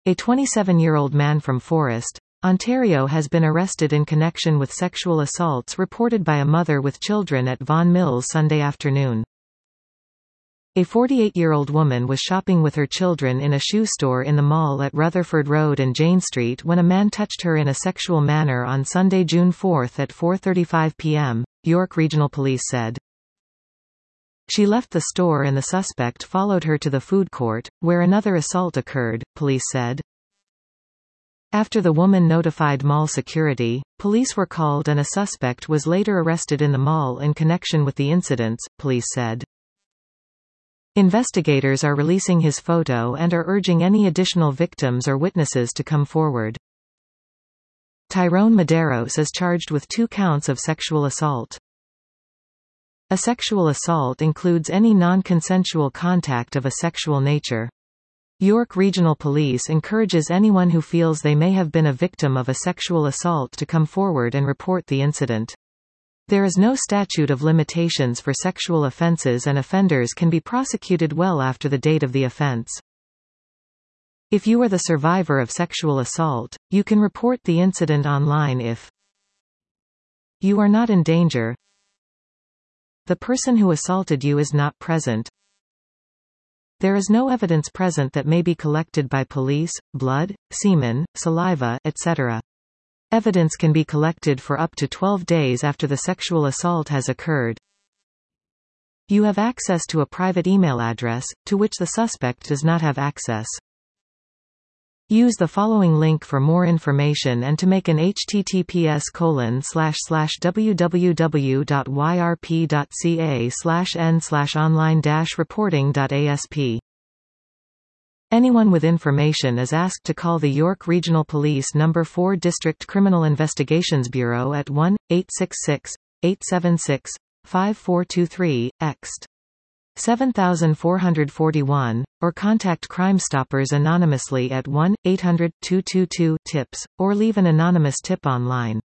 A 27-year-old man from Forest, Ontario has been arrested in connection with sexual assaults reported by a mother with children at Vaughan Mills Sunday afternoon. A 48-year-old woman was shopping with her children in a shoe store in the mall at Rutherford Road and Jane Street when a man touched her in a sexual manner on Sunday, June 4 at 4:35 p.m., York Regional Police said. She left the store and the suspect followed her to the food court, where another assault occurred, police said. After the woman notified mall security, police were called and a suspect was later arrested in the mall in connection with the incidents, police said. Investigators are releasing his photo and are urging any additional victims or witnesses to come forward. Tyrone Medeiros is charged with 2 counts of sexual assault. A sexual assault includes any non-consensual contact of a sexual nature. York Regional Police encourages anyone who feels they may have been a victim of a sexual assault to come forward and report the incident. There is no statute of limitations for sexual offences and offenders can be prosecuted well after the date of the offence. If you are the survivor of sexual assault, you can report the incident online if you are not in danger, the person who assaulted you is not present, there is no evidence present that may be collected by police, blood, semen, saliva, etc. Evidence can be collected for up to 12 days after the sexual assault has occurred. You have access to a private email address, to which the suspect does not have access. Use the following link for more information and to make an https://www.yrp.ca/n/online-reporting.asp. Anyone with information is asked to call the York Regional Police No. 4 District Criminal Investigations Bureau at 1-866-876-5423, ext. 7441, or contact Crime Stoppers anonymously at 1-800-222-TIPS, or leave an anonymous tip online.